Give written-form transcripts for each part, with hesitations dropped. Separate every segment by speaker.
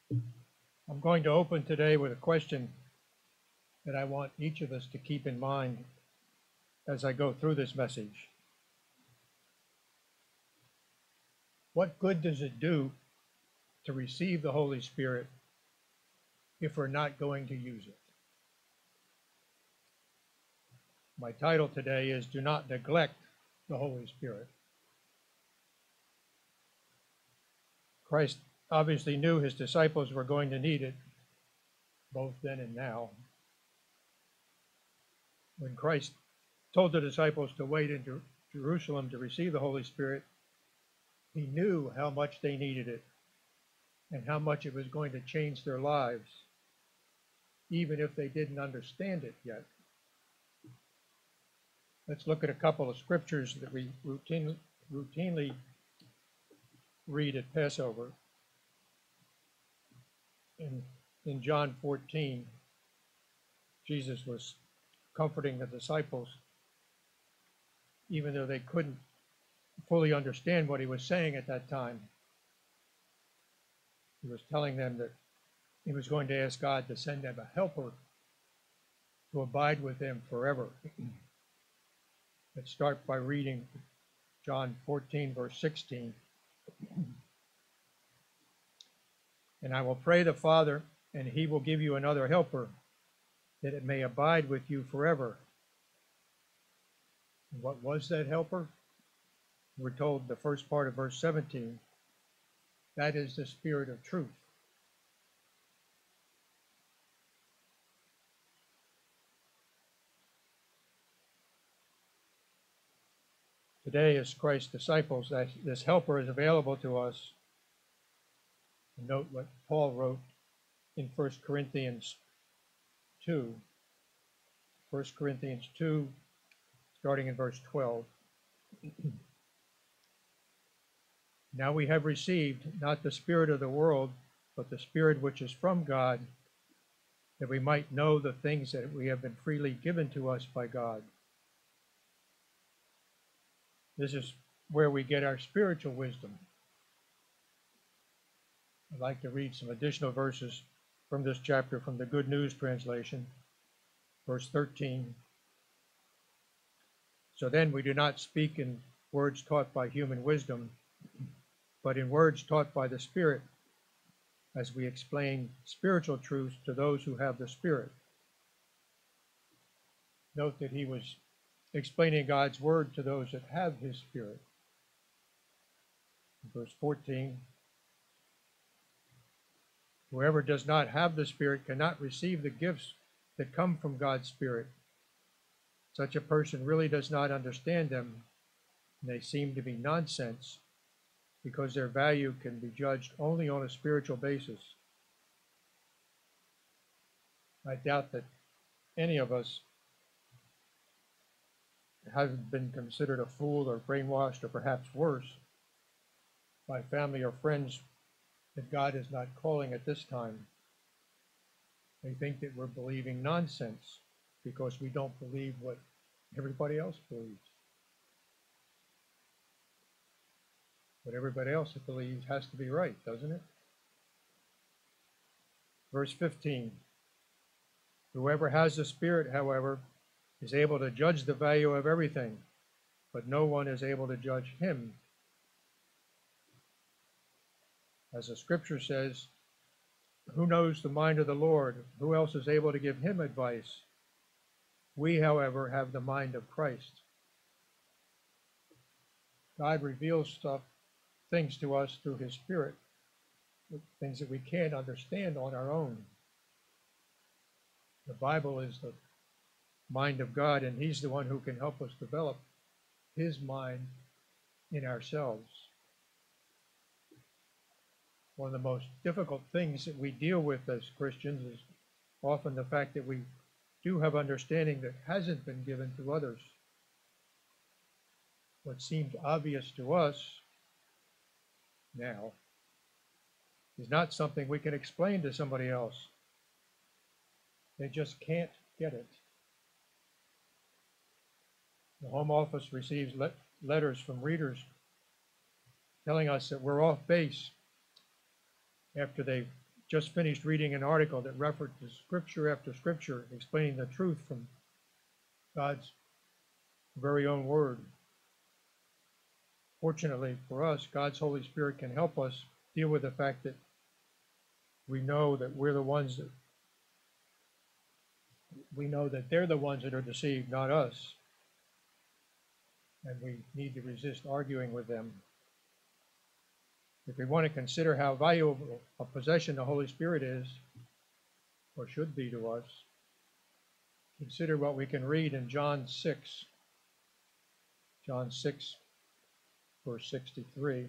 Speaker 1: I'm going to open today with a question that I want each of us to keep in mind as I go through this message. What good does it do to receive the Holy Spirit if we're not going to use it? My title today is Do Not Neglect the Holy Spirit. Christ obviously knew his disciples were going to need it, both then and now. When Christ told the disciples to wait in Jerusalem to receive the Holy Spirit, he knew how much they needed it and how much it was going to change their lives, even if they didn't understand it yet. Let's look at a couple of scriptures that we routinely read at Passover. In John 14, Jesus was comforting the disciples, even though they couldn't fully understand what he was saying at that time. He was telling them that he was going to ask God to send them a helper to abide with them forever. Let's start by reading John 14, verse 16. And I will pray the Father, and he will give you another helper, that it may abide with you forever. And what was that helper? We're told the first part of verse 17. That is the Spirit of truth. Today, as Christ's disciples, this helper is available to us. Note what Paul wrote in 1 Corinthians 2. 1 Corinthians 2, starting in verse 12. Now we have received not the spirit of the world, but the Spirit which is from God, that we might know the things that we have been freely given to us by God. This is where we get our spiritual wisdom. I'd like to read some additional verses from this chapter from the Good News translation, verse 13. So then we do not speak in words taught by human wisdom, but in words taught by the Spirit, as we explain spiritual truths to those who have the Spirit. Note that he was explaining God's word to those that have his Spirit. Verse 14, whoever does not have the Spirit cannot receive the gifts that come from God's Spirit. Such a person really does not understand them, and they seem to be nonsense, because their value can be judged only on a spiritual basis. I doubt that any of us have been considered a fool or brainwashed, or perhaps worse, by family or friends that God is not calling at this time. They think that we're believing nonsense because we don't believe what everybody else believes. What everybody else believes has to be right, doesn't it? Verse 15, whoever has the Spirit, however, is able to judge the value of everything, but no one is able to judge him. As the scripture says, who knows the mind of the Lord? Who else is able to give him advice? We, however, have the mind of Christ. God reveals things to us through his Spirit, things that we can't understand on our own. The Bible is the mind of God, and he's the one who can help us develop his mind in ourselves. One of the most difficult things that we deal with as Christians is often the fact that we do have understanding that hasn't been given to others. What seems obvious to us now is not something we can explain to somebody else. They just can't get it. The Home Office receives letters from readers telling us that we're off base after they've just finished reading an article that referred to scripture after scripture explaining the truth from God's very own word. Fortunately for us, God's Holy Spirit can help us deal with the fact that we know that we're the ones that they're the ones that are deceived, not us. And we need to resist arguing with them. If we want to consider how valuable a possession the Holy Spirit is, or should be to us, consider what we can read in John 6. John 6, verse 63.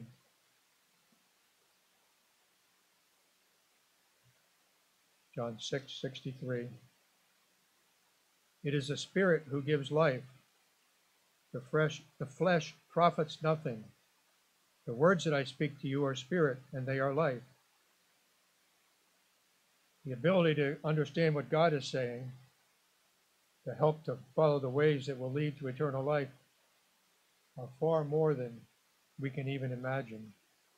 Speaker 1: John 6:63. It is the Spirit who gives life. The flesh profits nothing. The words that I speak to you are spirit, and they are life. The ability to understand what God is saying, to help to follow the ways that will lead to eternal life, are far more than we can even imagine.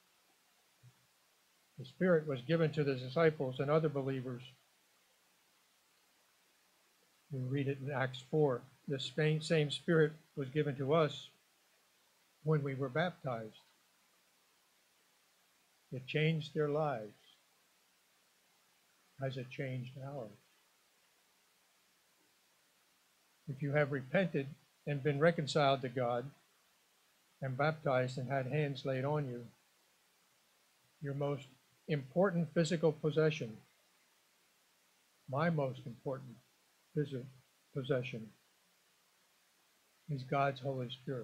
Speaker 1: The Spirit was given to the disciples and other believers. We read it in Acts 4. The same Spirit was given to us when we were baptized. It changed their lives. Has it changed ours? If you have repented and been reconciled to God and baptized and had hands laid on you, your most important physical possession, my most important physical possession, is God's Holy Spirit.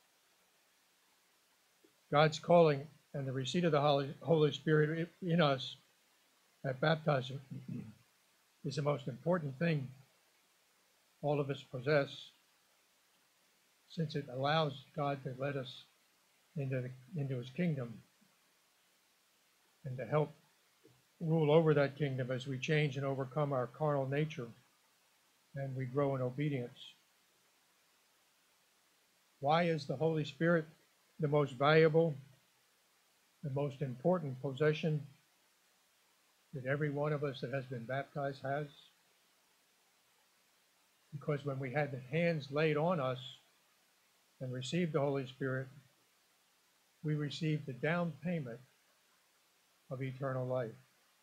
Speaker 1: God's calling and the receipt of the Holy Spirit in us at baptism is the most important thing all of us possess, since it allows God to let us into his kingdom and to help rule over that kingdom as we change and overcome our carnal nature and we grow in obedience. Why is the Holy Spirit the most valuable, the most important possession that every one of us that has been baptized has? Because when we had the hands laid on us and received the Holy Spirit, we received the down payment of eternal life.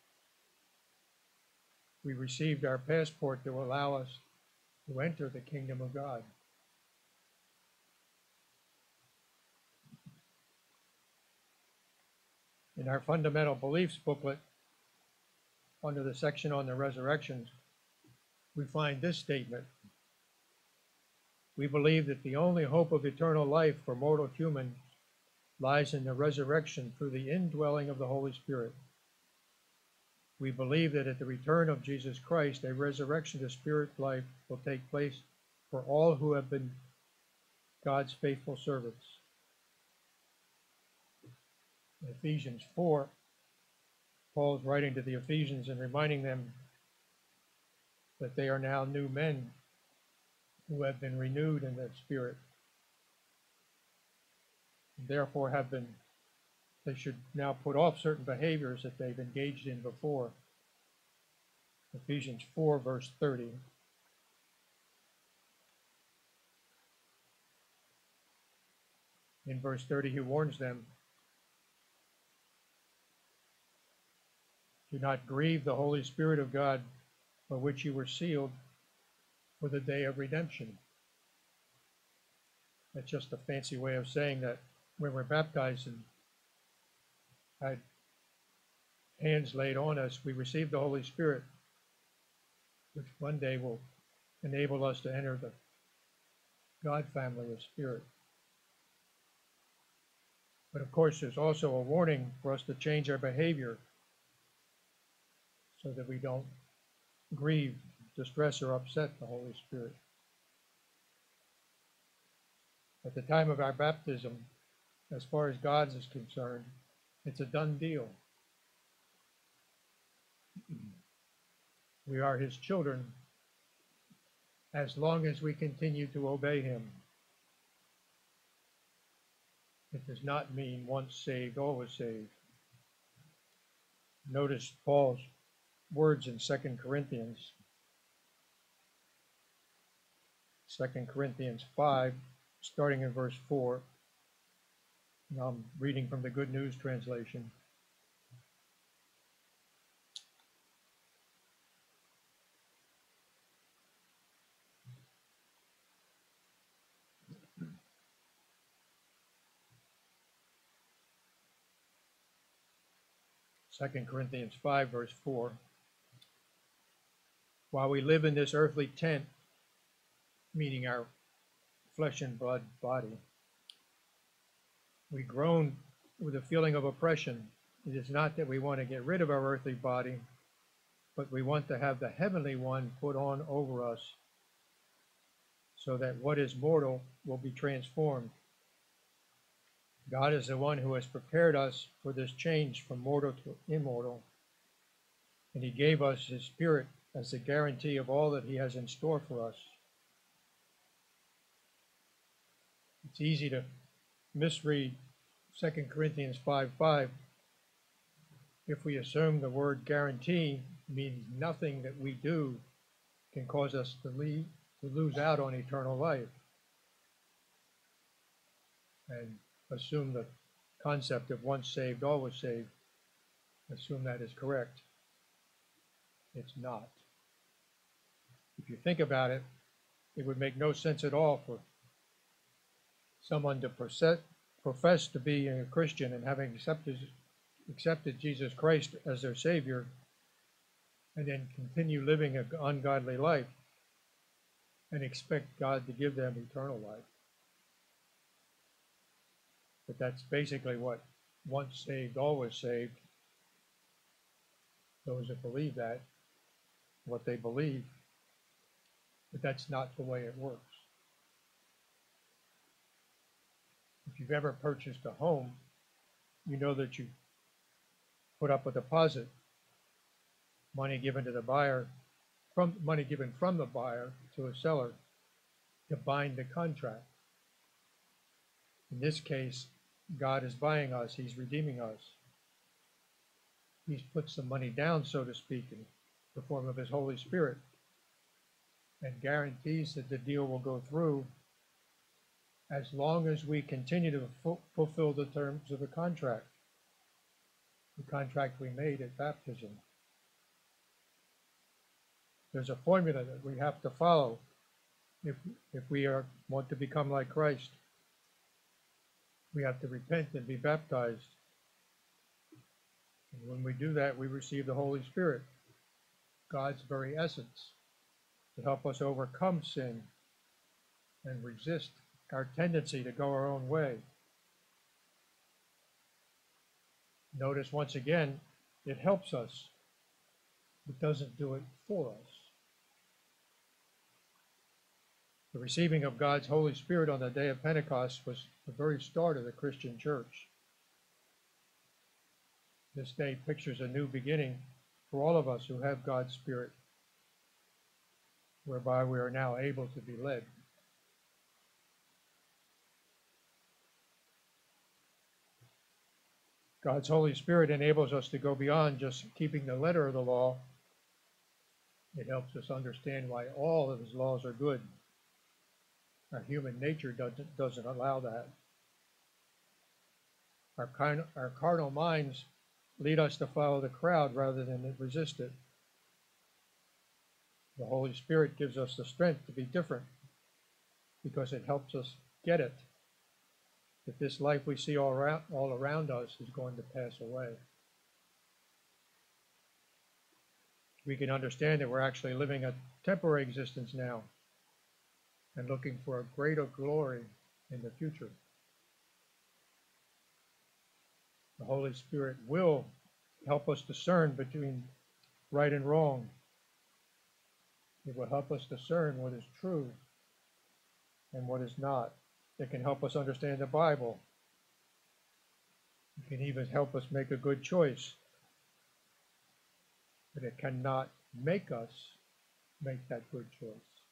Speaker 1: We received our passport to allow us to enter the kingdom of God. In our fundamental beliefs booklet, under the section on the resurrections, we find this statement. We believe that the only hope of eternal life for mortal humans lies in the resurrection through the indwelling of the Holy Spirit. We believe that at the return of Jesus Christ, a resurrection to spirit life will take place for all who have been God's faithful servants. In Ephesians 4, Paul is writing to the Ephesians and reminding them that they are now new men who have been renewed in their spirit, and therefore they should now put off certain behaviors that they've engaged in before. Ephesians 4, verse 30. In verse 30, he warns them, do not grieve the Holy Spirit of God, for which you were sealed for the day of redemption. That's just a fancy way of saying that when we're baptized and had hands laid on us, we receive the Holy Spirit, which one day will enable us to enter the God family of spirit. But of course, there's also a warning for us to change our behavior so that we don't grieve, distress, or upset the Holy Spirit. At the time of our baptism, as far as God is concerned, it's a done deal. We are his children as long as we continue to obey him. It does not mean once saved, always saved. Notice Paul's words in 2 Corinthians. 2 Corinthians 5, starting in verse 4. Now I'm reading from the Good News translation. Second Corinthians 5, verse 4. While we live in this earthly tent, meaning our flesh and blood body, we groan with a feeling of oppression. It is not that we want to get rid of our earthly body, but we want to have the heavenly one put on over us, so that what is mortal will be transformed. God is the one who has prepared us for this change from mortal to immortal, and he gave us his Spirit as the guarantee of all that he has in store for us. It's easy to misread 2 Corinthians 5:5 if we assume the word guarantee means nothing that we do can cause us to lose out on eternal life, and assume the concept of once saved, always saved. Assume that is correct. It's not. If you think about it, it would make no sense at all for someone to profess to be a Christian and having accepted Jesus Christ as their Savior, and then continue living an ungodly life and expect God to give them eternal life. But that's basically what once saved, always saved. Those that believe that, what they believe, but that's not the way it works. If you've ever purchased a home, you know that you put up a deposit, money given to the buyer, money given from the buyer to a seller to bind the contract. In this case, God is buying us, he's redeeming us. He's put some money down, so to speak, in the form of his Holy Spirit, and guarantees that the deal will go through as long as we continue to fulfill the terms of the contract we made at baptism. There's a formula that we have to follow if we want to become like Christ. We have to repent and be baptized. And when we do that, we receive the Holy Spirit, God's very essence, to help us overcome sin and resist our tendency to go our own way. Notice once again, it helps us. It doesn't do it for us. The receiving of God's Holy Spirit on the day of Pentecost was the very start of the Christian church. This day pictures a new beginning for all of us who have God's Spirit, whereby we are now able to be led. God's Holy Spirit enables us to go beyond just keeping the letter of the law. It helps us understand why all of his laws are good. Our human nature doesn't allow that. Our carnal minds lead us to follow the crowd rather than resist it. The Holy Spirit gives us the strength to be different because it helps us get it, that this life we see all around us is going to pass away. We can understand that we're actually living a temporary existence now and looking for a greater glory in the future. The Holy Spirit will help us discern between right and wrong. It will help us discern what is true and what is not. It can help us understand the Bible. It can even help us make a good choice. But it cannot make us make that good choice.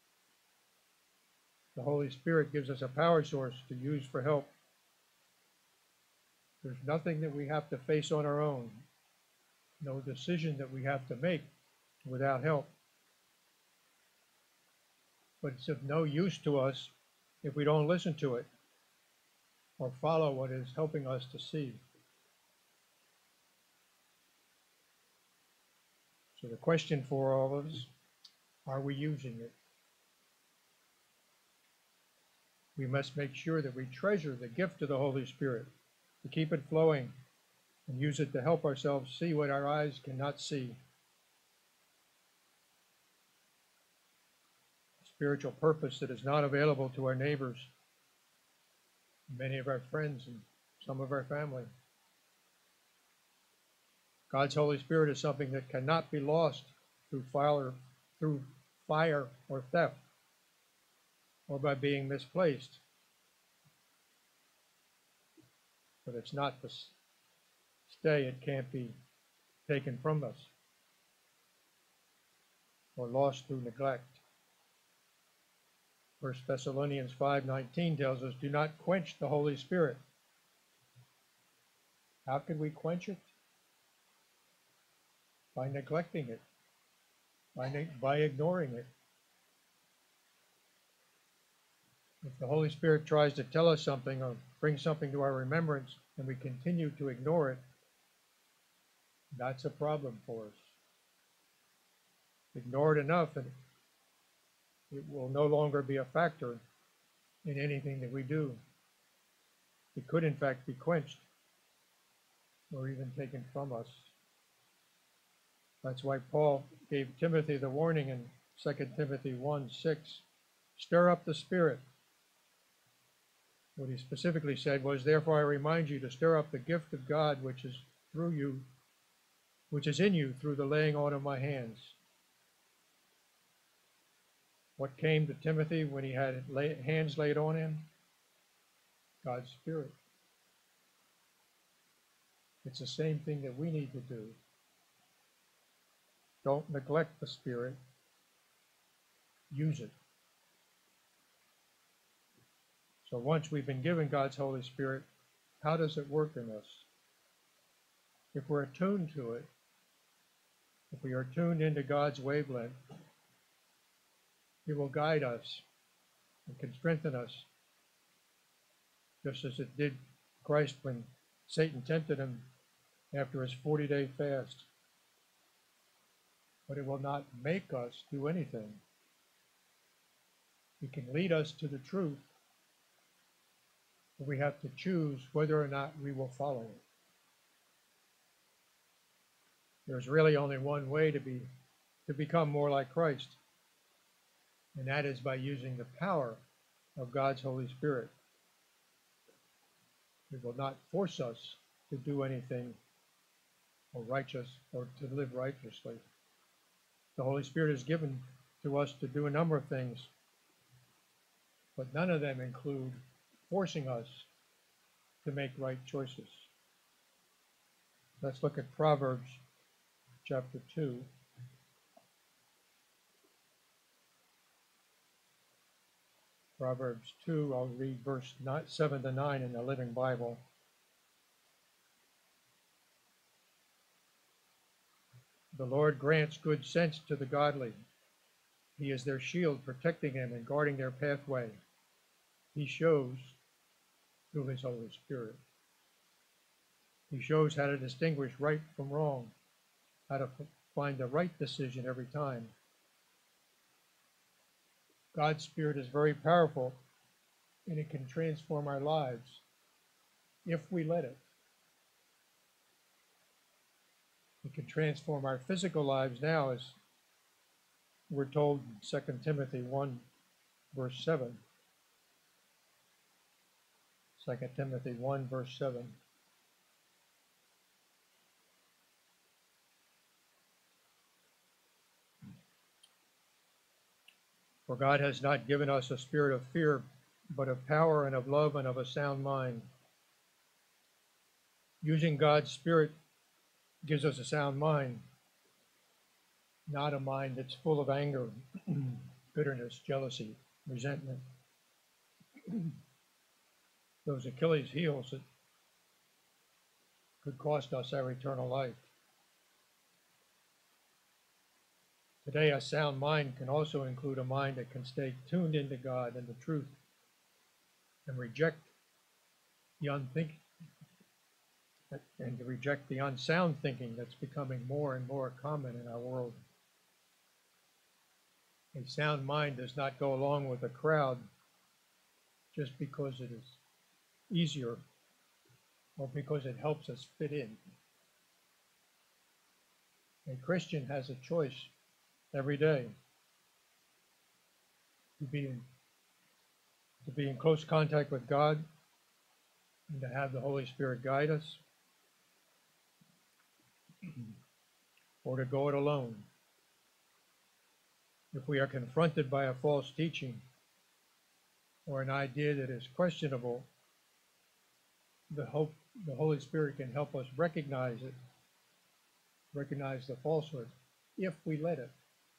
Speaker 1: The Holy Spirit gives us a power source to use for help. There's nothing that we have to face on our own. no decision that we have to make without help. But it's of no use to us if we don't listen to it or follow what is helping us to see. So the question for all of us, are we using it? We must make sure that we treasure the gift of the Holy Spirit, to keep it flowing and use it to help ourselves see what our eyes cannot see. Spiritual purpose that is not available to our neighbors, many of our friends, and some of our family. God's Holy Spirit is something that cannot be lost through fire or theft, or by being misplaced. But it's not to stay, it can't be taken from us or lost through neglect. 1 Thessalonians 5:19 tells us, do not quench the Holy Spirit. How can we quench it? By neglecting it, by ignoring it. If the Holy Spirit tries to tell us something or bring something to our remembrance and we continue to ignore it, that's a problem for us. Ignore it enough and it will no longer be a factor in anything that we do. It could in fact be quenched or even taken from us. That's why Paul gave Timothy the warning in 2 Timothy 1:6, stir up the Spirit. What he specifically said was, therefore I remind you to stir up the gift of God which is in you through the laying on of my hands. What came to Timothy when he had hands laid on him? God's Spirit. It's the same thing that we need to do. Don't neglect the Spirit. Use it. So once we've been given God's Holy Spirit, how does it work in us? If we're attuned to it, if we are tuned into God's wavelength, it will guide us and can strengthen us, just as it did Christ when Satan tempted him after his 40-day fast. But it will not make us do anything. It can lead us to the truth, but we have to choose whether or not we will follow it. There's really only one way to become more like Christ, and that is by using the power of God's Holy Spirit. It will not force us to do anything or to live righteously. The Holy Spirit is given to us to do a number of things, but none of them include forcing us to make right choices. Let's look at Proverbs chapter 2. Proverbs 2, I'll read verse 7 to 9 in the Living Bible. The Lord grants good sense to the godly. He is their shield, protecting them and guarding their pathway. He shows through his Holy Spirit. He shows how to distinguish right from wrong, how to find the right decision every time. God's Spirit is very powerful, and it can transform our lives if we let it. It can transform our physical lives now, as we're told in 2 Timothy 1, verse 7. 2 Timothy 1, verse 7. For God has not given us a spirit of fear, but of power and of love and of a sound mind. Using God's Spirit gives us a sound mind, not a mind that's full of anger, bitterness, jealousy, resentment. Those Achilles heels that could cost us our eternal life. Today, a sound mind can also include a mind that can stay tuned into God and the truth and reject the unthinking and to reject the unsound thinking that's becoming more and more common in our world. A sound mind does not go along with a crowd just because it is easier or because it helps us fit in. A Christian has a choice every day to be in close contact with God and to have the Holy Spirit guide us, or to go it alone. If we are confronted by a false teaching or an idea that is questionable, the Holy Spirit can help us recognize it, recognize the falsehood, if we let it.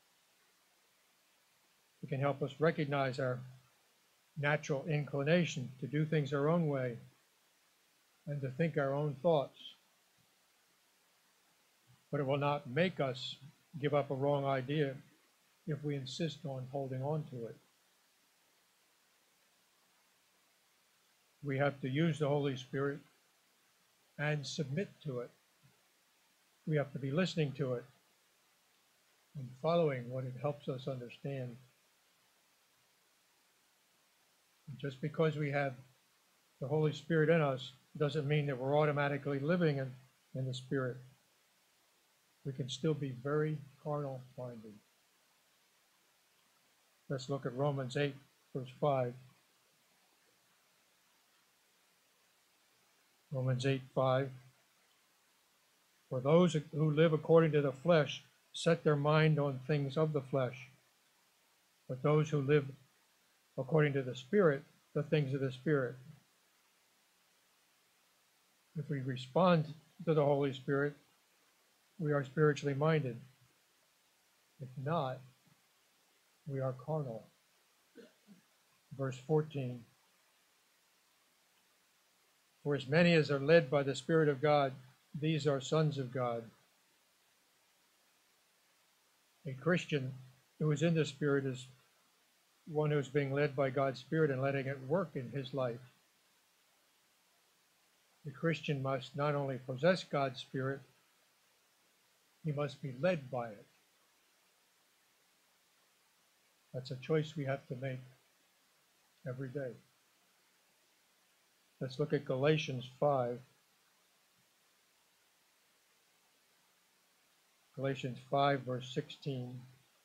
Speaker 1: It can help us recognize our natural inclination to do things our own way and to think our own thoughts. But it will not make us give up a wrong idea if we insist on holding on to it. We have to use the Holy Spirit and submit to it. We have to be listening to it and following what it helps us understand. And just because we have the Holy Spirit in us doesn't mean that we're automatically living in the Spirit. We can still be very carnal minded. Let's look at Romans 8, verse 5. Romans 8, 5. For those who live according to the flesh set their mind on things of the flesh, but those who live according to the Spirit, the things of the Spirit. If we respond to the Holy Spirit, we are spiritually minded. If not, we are carnal. Verse 14. For as many as are led by the Spirit of God, these are sons of God. A Christian who is in the Spirit is one who is being led by God's Spirit and letting it work in his life. The Christian must not only possess God's Spirit, he must be led by it. That's a choice we have to make every day. Let's look at Galatians 5. Galatians 5, verse 16.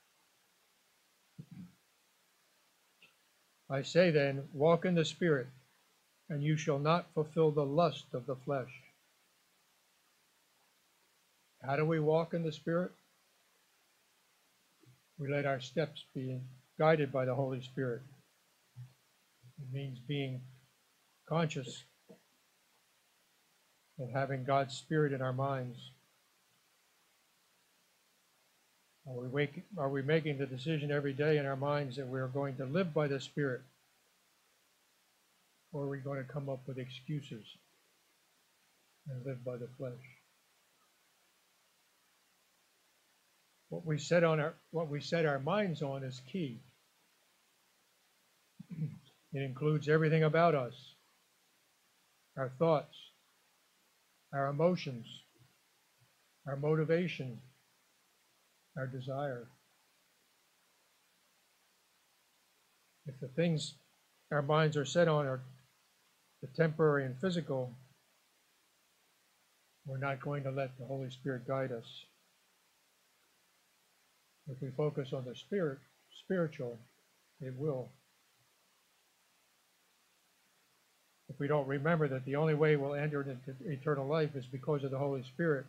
Speaker 1: I say then, walk in the Spirit, and you shall not fulfill the lust of the flesh. How do we walk in the Spirit? We let our steps be guided by the Holy Spirit. It means being conscious of having God's Spirit in our minds. Are we making the decision every day in our minds that we are going to live by the Spirit? Or are we going to come up with excuses and live by the flesh? What we set our minds on is key. It includes everything about us, our thoughts, our emotions, our motivation, our desire. If the things our minds are set on are the temporary and physical, we're not going to let the Holy Spirit guide us. If we focus on the spiritual, it will. If we don't remember that the only way we'll enter into eternal life is because of the Holy Spirit,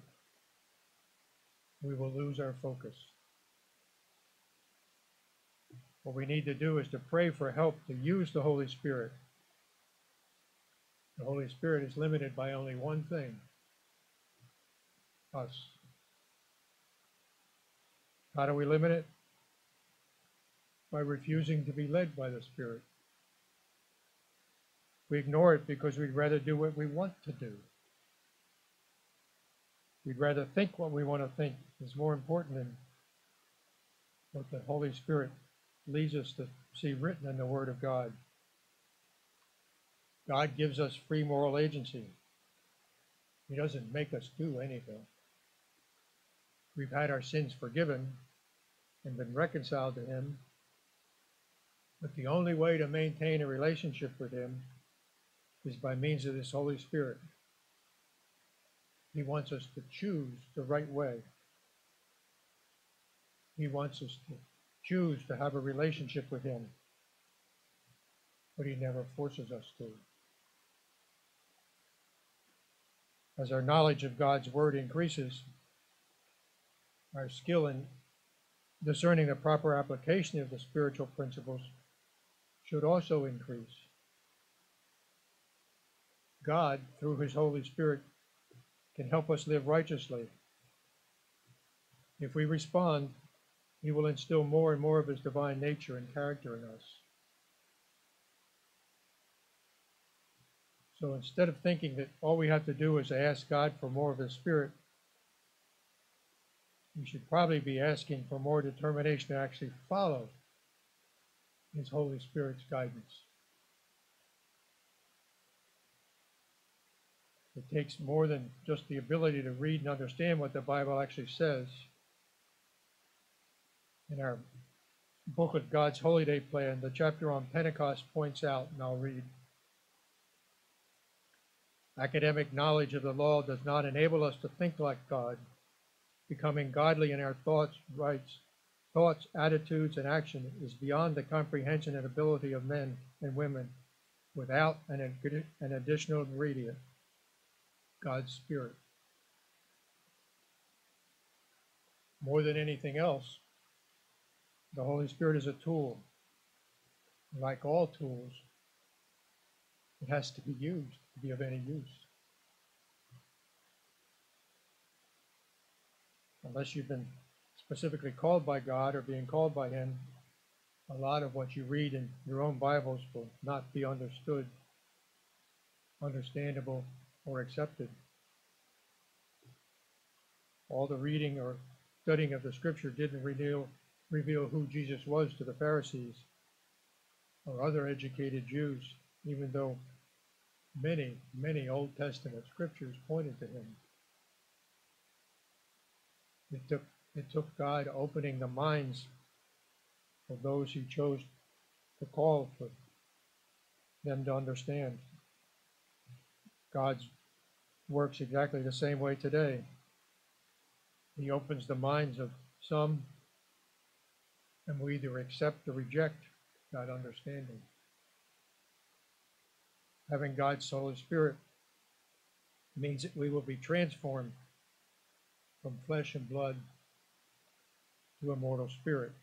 Speaker 1: we will lose our focus. What we need to do is to pray for help to use the Holy Spirit. The Holy Spirit is limited by only one thing: us. How do we limit it? By refusing to be led by the Spirit. We ignore it because we'd rather do what we want to do. We'd rather think what we want to think is more important than what the Holy Spirit leads us to see written in the Word of God. God gives us free moral agency. He doesn't make us do anything. We've had our sins forgiven and been reconciled to Him, but the only way to maintain a relationship with Him is by means of this Holy Spirit. He wants us to choose the right way. He wants us to choose to have a relationship with Him, but He never forces us to. As our knowledge of God's Word increases, our skill in discerning the proper application of the spiritual principles should also increase. God, through His Holy Spirit, can help us live righteously. If we respond, He will instill more and more of His divine nature and character in us. So instead of thinking that all we have to do is ask God for more of His Spirit, we should probably be asking for more determination to actually follow His Holy Spirit's guidance. It takes more than just the ability to read and understand what the Bible actually says. In our book of God's Holy Day Plan, the chapter on Pentecost points out, and I'll read, academic knowledge of the law does not enable us to think like God, becoming godly in our thoughts, attitudes, and action is beyond the comprehension and ability of men and women without an additional ingredient, God's Spirit. More than anything else, the Holy Spirit is a tool. Like all tools, it has to be used to be of any use. Unless you've been specifically called by God or being called by Him, a lot of what you read in your own Bibles will not be understood, understandable, or accepted. All the reading or studying of the Scripture didn't reveal who Jesus was to the Pharisees or other educated Jews, even though many, many Old Testament scriptures pointed to Him. It took God opening the minds of those He chose to call for them to understand. God works exactly the same way today. He opens the minds of some, and we either accept or reject that understanding. Having God's Holy Spirit means that we will be transformed from flesh and blood to a mortal spirit.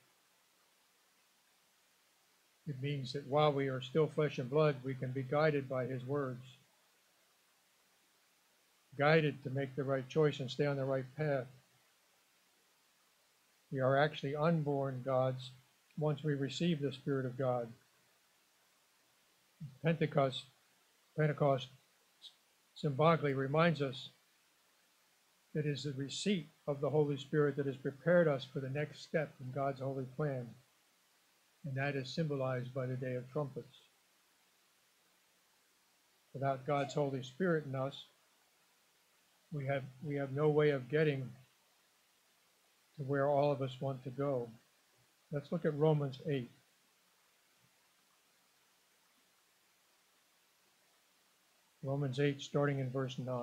Speaker 1: It means that while we are still flesh and blood, we can be guided by His words, guided to make the right choice and stay on the right path. We are actually unborn gods once we receive the Spirit of God. Pentecost symbolically reminds us that it is the receipt of the Holy Spirit that has prepared us for the next step in God's holy plan, and that is symbolized by the Day of Trumpets. Without God's Holy Spirit in us, we have no way of getting to where all of us want to go. Let's look at Romans 8. Romans 8, starting in verse 9.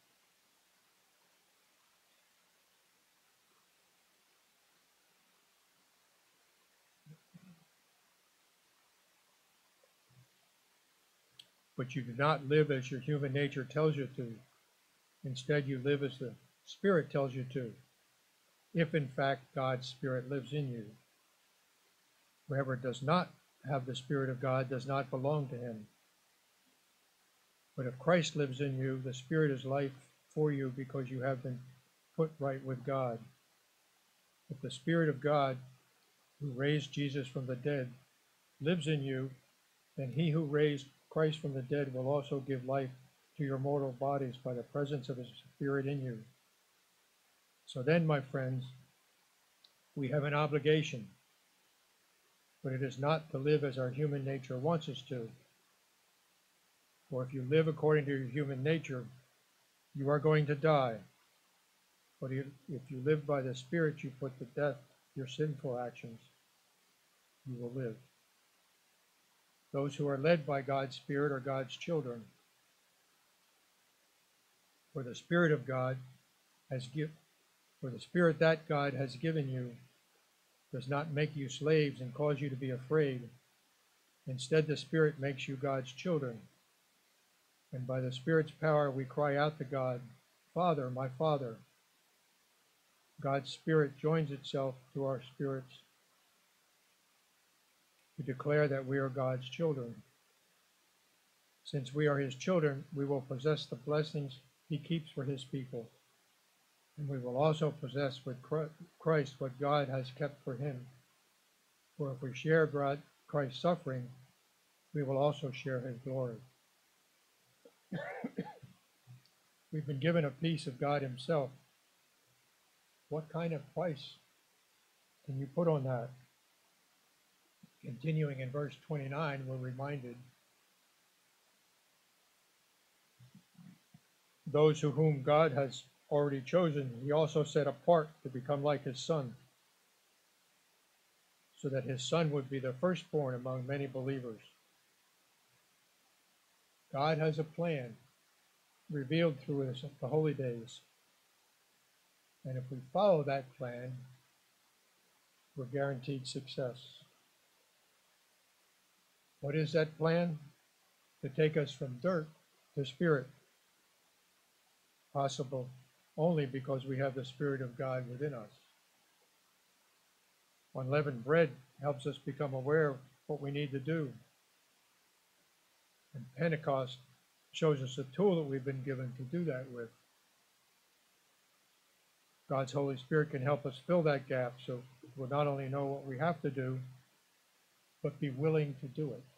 Speaker 1: But you do not live as your human nature tells you to. Instead, you live as the Spirit tells you to, if in fact God's Spirit lives in you. Whoever does not have the Spirit of God does not belong to Him. But if Christ lives in you, the Spirit is life for you because you have been put right with God. If the Spirit of God, who raised Jesus from the dead, lives in you, then He who raised Christ from the dead will also give life to your mortal bodies by the presence of His Spirit in you. So then, my friends, we have an obligation, but it is not to live as our human nature wants us to. For if you live according to your human nature, you are going to die. But if you live by the Spirit, you put to death your sinful actions, you will live. Those who are led by God's Spirit are God's children. For the Spirit of God for the Spirit that God has given you does not make you slaves and cause you to be afraid. Instead, the Spirit makes you God's children. And by the Spirit's power, we cry out to God, Father, my Father. God's Spirit joins itself to our spirits to declare that we are God's children. Since we are his children, we will possess the blessings he keeps for his people. And we will also possess with Christ what God has kept for him. For if we share Christ's suffering, we will also share his glory. We've been given a piece of God himself. What kind of price can you put on that? Continuing in verse 29, we're reminded, those whom God has already chosen, he also set apart to become like his Son, so that his Son would be the firstborn among many believers. God has a plan revealed through the holy days. And if we follow that plan, we're guaranteed success. What is that plan? To take us from dirt to spirit. Possible only because we have the Spirit of God within us. Unleavened bread helps us become aware of what we need to do. And Pentecost shows us a tool that we've been given to do that with. God's Holy Spirit can help us fill that gap so we'll not only know what we have to do, but be willing to do it.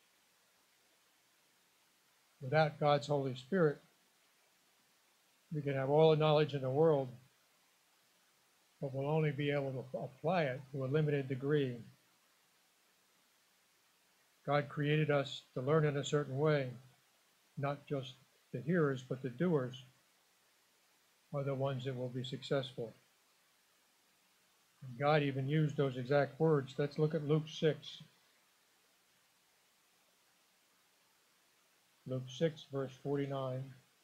Speaker 1: Without God's Holy Spirit, we can have all the knowledge in the world, but we'll only be able to apply it to a limited degree. God created us to learn in a certain way, not just the hearers, but the doers are the ones that will be successful. And God even used those exact words. Let's look at Luke 6. Luke 6, verse 49.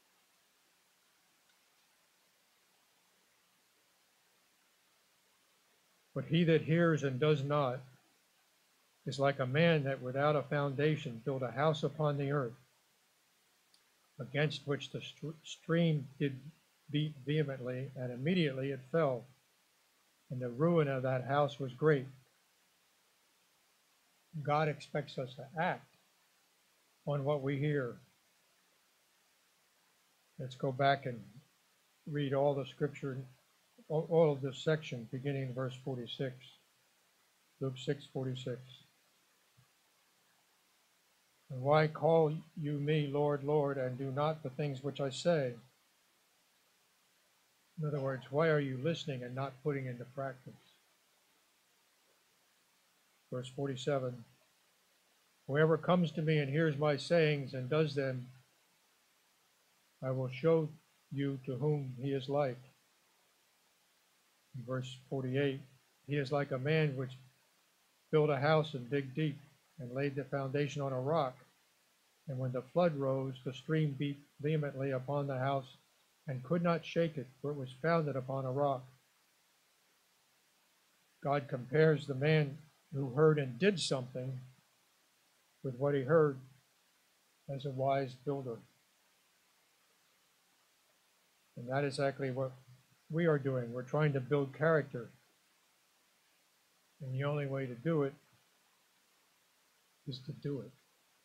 Speaker 1: But he that hears and does not is like a man that without a foundation built a house upon the earth, against which the stream did beat vehemently, and immediately it fell, and the ruin of that house was great. God expects us to act on what we hear. Let's go back and read all the scripture, all of this section, beginning in verse 46. Luke 6:46. And why call you me Lord, Lord, and do not the things which I say? In other words, why are you listening and not putting into practice? Verse 47. Whoever comes to me and hears my sayings and does them, I will show you to whom he is like. In verse 48, he is like a man which built a house and digged deep and laid the foundation on a rock. And when the flood rose, the stream beat vehemently upon the house and could not shake it, for it was founded upon a rock. God compares the man who heard and did something with what he heard as a wise builder. And that is exactly what we are doing. We're trying to build character. And the only way to do it is to do it.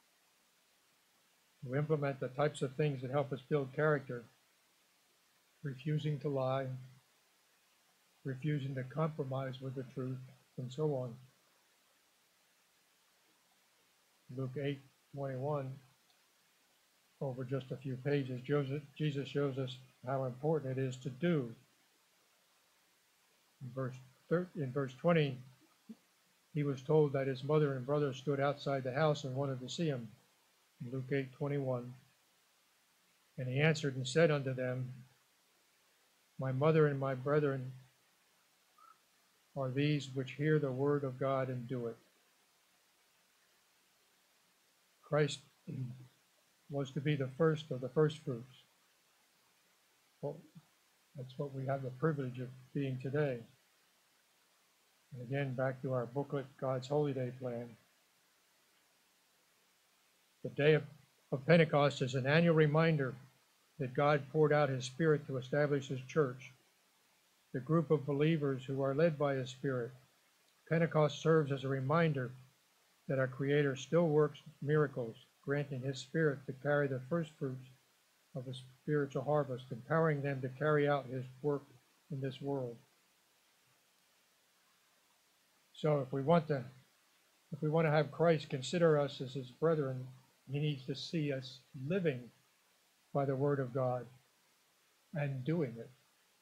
Speaker 1: To implement the types of things that help us build character. Refusing to lie, refusing to compromise with the truth, and so on. Luke 8:21, over just a few pages, Jesus shows us how important it is to do. In verse 20, he was told that his mother and brother stood outside the house and wanted to see him. In Luke 8:21. And he answered and said unto them, My mother and my brethren are these which hear the word of God and do it. Christ was to be the first of the first fruits. Well, that's what we have the privilege of being today. And again, back to our booklet, God's Holy Day Plan. The day of Pentecost is an annual reminder that God poured out his Spirit to establish his church, the group of believers who are led by his Spirit. Pentecost serves as a reminder that our Creator still works miracles, granting his Spirit to carry the first fruits of the spiritual harvest, empowering them to carry out his work in this world. So if we want to have Christ consider us as his brethren, he needs to see us living by the word of God and doing it.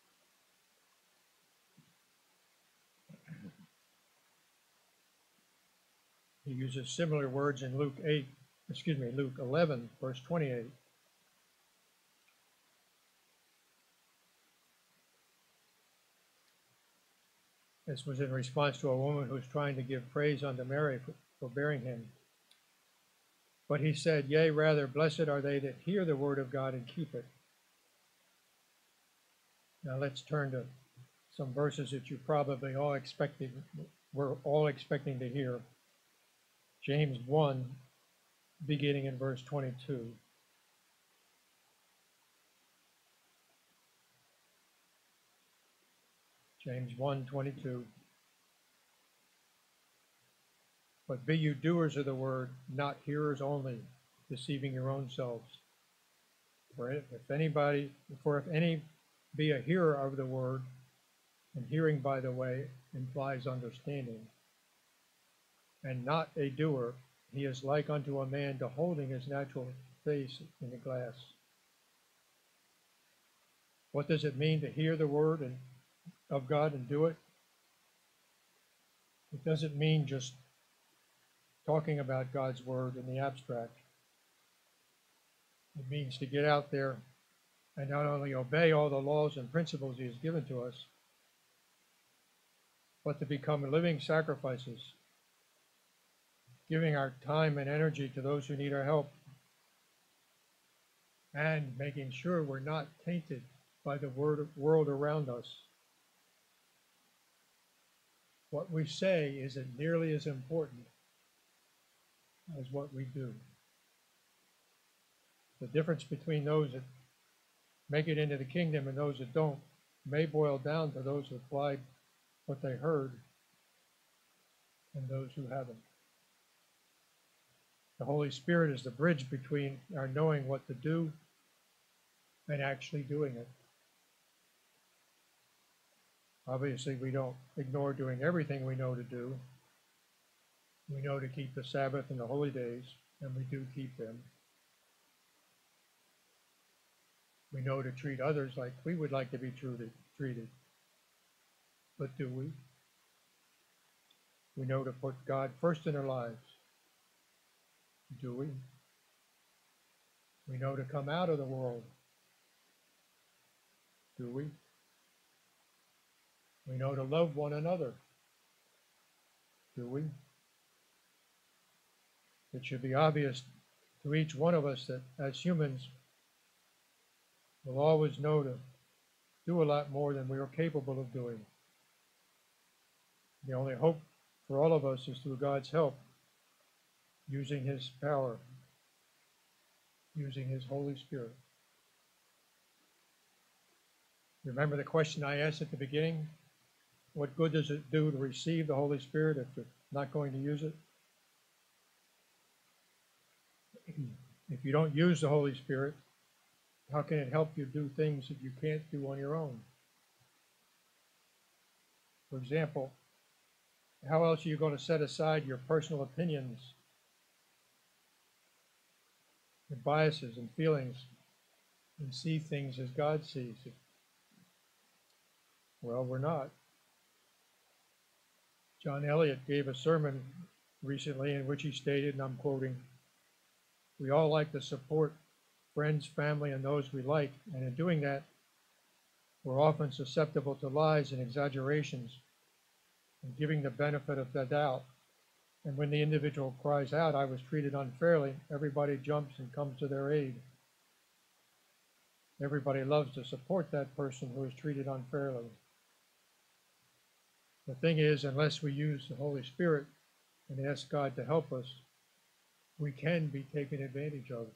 Speaker 1: He uses similar words in Luke 11, verse 28. This was in response to a woman who was trying to give praise unto Mary for bearing him. But he said, Yea, rather, blessed are they that hear the word of God and keep it. Now let's turn to some verses that you probably we're all expecting to hear. James 1, beginning in verse 22. James 1:22. But be you doers of the word, not hearers only, deceiving your own selves. For if any be a hearer of the word, and hearing by the way implies understanding, and not a doer, he is like unto a man beholding his natural face in a glass. What does it mean to hear the word of God and do it? It doesn't mean just talking about God's word in the abstract. It means to get out there and not only obey all the laws and principles he has given to us, but to become living sacrifices, giving our time and energy to those who need our help, and making sure we're not tainted by the world around us. What we say isn't nearly as important as what we do. The difference between those that make it into the kingdom and those that don't may boil down to those who applied what they heard and those who haven't. The Holy Spirit is the bridge between our knowing what to do and actually doing it. Obviously, we don't ignore doing everything we know to do. We know to keep the Sabbath and the holy days, and we do keep them. We know to treat others like we would like to be treated. But do we? We know to put God first in our lives. Do we? We know to come out of the world. Do we? We know to love one another. Do we? It should be obvious to each one of us that as humans, we'll always know to do a lot more than we are capable of doing. The only hope for all of us is through God's help, using his power, using his Holy Spirit. Remember the question I asked at the beginning? What good does it do to receive the Holy Spirit if you're not going to use it? If you don't use the Holy Spirit, how can it help you do things that you can't do on your own? For example, how else are you going to set aside your personal opinions, your biases and feelings, and see things as God sees it? Well, we're not. John Eliot gave a sermon recently in which he stated, and I'm quoting, "We all like to support friends, family, and those we like, and in doing that, we're often susceptible to lies and exaggerations and giving the benefit of the doubt. And when the individual cries out, 'I was treated unfairly,' everybody jumps and comes to their aid. Everybody loves to support that person who is treated unfairly. The thing is, unless we use the Holy Spirit and ask God to help us, we can be taken advantage of.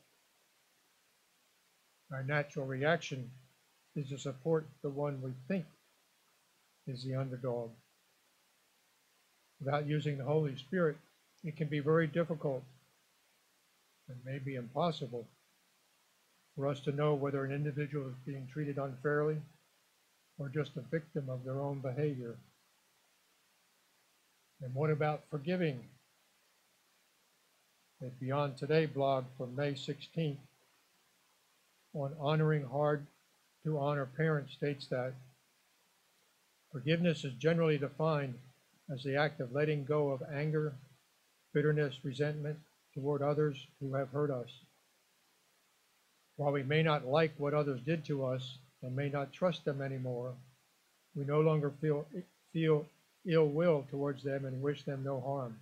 Speaker 1: Our natural reaction is to support the one we think is the underdog. Without using the Holy Spirit, it can be very difficult and maybe impossible for us to know whether an individual is being treated unfairly or just a victim of their own behavior. And what about forgiving? The Beyond Today blog from May 16th on honoring hard to honor parents states that forgiveness is generally defined as the act of letting go of anger, bitterness, resentment toward others who have hurt us. While we may not like what others did to us and may not trust them anymore, we no longer feel ill will towards them and wish them no harm.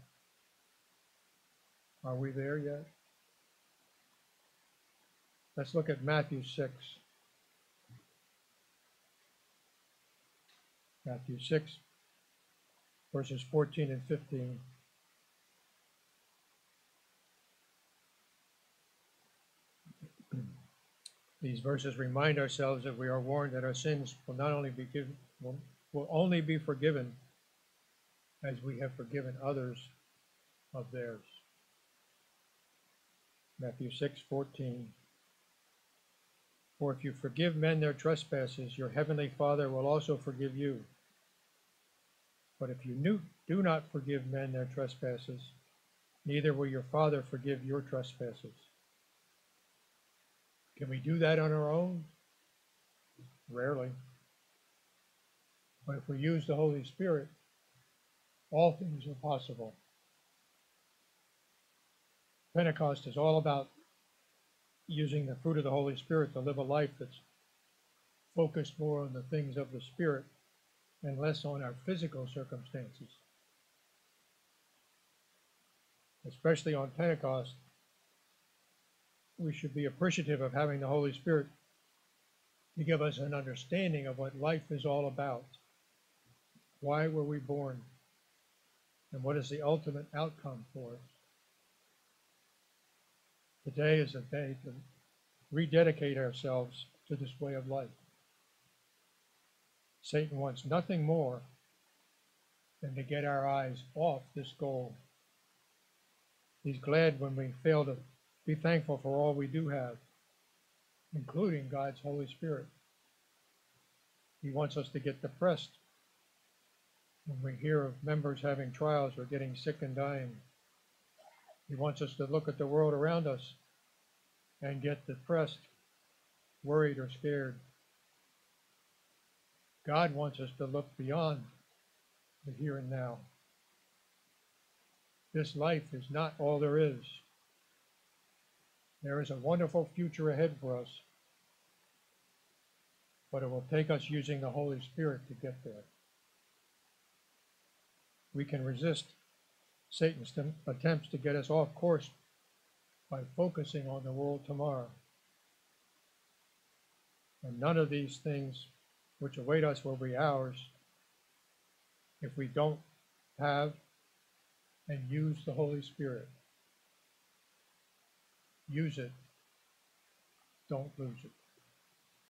Speaker 1: Are we there yet? Let's look at Matthew 6. Matthew 6, verses 14 and 15. These verses remind ourselves that we are warned that our sins will not only be will only be forgiven as we have forgiven others of theirs. Matthew 6:14. For if you forgive men their trespasses, your heavenly Father will also forgive you. But if you do not forgive men their trespasses, neither will your Father forgive your trespasses. Can we do that on our own? Rarely. But if we use the Holy Spirit, all things are possible. Pentecost is all about using the fruit of the Holy Spirit to live a life that's focused more on the things of the Spirit and less on our physical circumstances. Especially on Pentecost, we should be appreciative of having the Holy Spirit to give us an understanding of what life is all about. Why were we born? And what is the ultimate outcome for us? Today is a day to rededicate ourselves to this way of life. Satan wants nothing more than to get our eyes off this goal. He's glad when we fail to be thankful for all we do have, including God's Holy Spirit. He wants us to get depressed when we hear of members having trials or getting sick and dying. He wants us to look at the world around us and get depressed, worried, or scared. God wants us to look beyond the here and now. This life is not all there is. There is a wonderful future ahead for us, but it will take us using the Holy Spirit to get there. We can resist Satan's attempts to get us off course by focusing on the world tomorrow. And none of these things which await us will be ours if we don't have and use the Holy Spirit. Use it. Don't lose it.